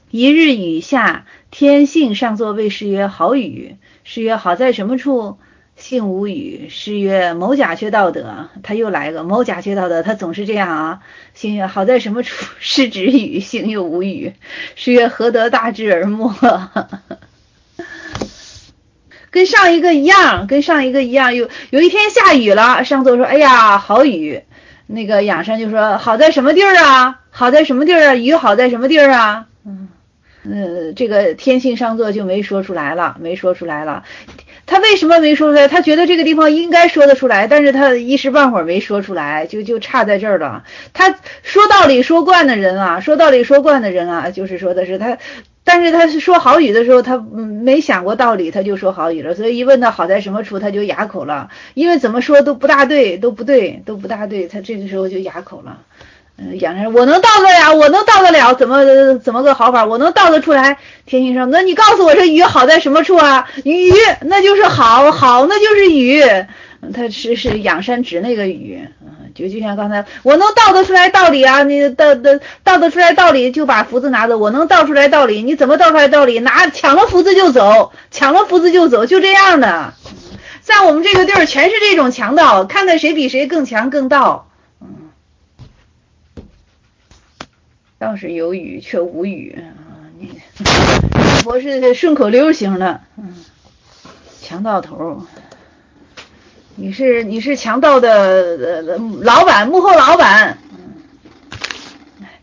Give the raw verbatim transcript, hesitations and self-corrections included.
一日雨下，天性上作谓诗曰：好雨。诗曰：好在什么处？性无语。诗曰：某甲却道德。他又来个某甲却道德，他总是这样啊。性曰：好在什么处？是止语，性又无语。诗曰：何得大智而默？跟上一个一样，跟上一个一样。有有一天下雨了，上作说：哎呀，好雨。那个仰山就说：好在什么地儿啊？好在什么地儿啊？雨好在什么地儿啊？嗯。呃，这个天性上作就没说出来了，没说出来了。他为什么没说出来？他觉得这个地方应该说得出来，但是他一时半会儿没说出来，就就差在这儿了。他说道理说惯的人啊，说道理说惯的人啊，就是说的是他，但是他是说好语的时候，他没想过道理，他就说好语了。所以一问他好在什么处，他就哑口了，因为怎么说都不大对，都不对，都不大对，他这个时候就哑口了。嗯，仰山，我能道得了，我能道得了，怎么怎么个好法？我能道得出来。天性上，那你告诉我这雨好在什么处啊？雨那就是好，好那就是雨。他是是仰山指那个雨，嗯，就就像刚才，我能道得出来道理啊，你道道道得出来道理就把福字拿走，我能道出来道理，你怎么道出来道理？拿抢了福字就走，抢了福字就走，就这样的。在我们这个地儿全是这种强盗，看看谁比谁更强更盗。倒是有语却无语啊！你我是顺口溜型的，嗯，强盗头，你是你是强盗的呃老板，幕后老板。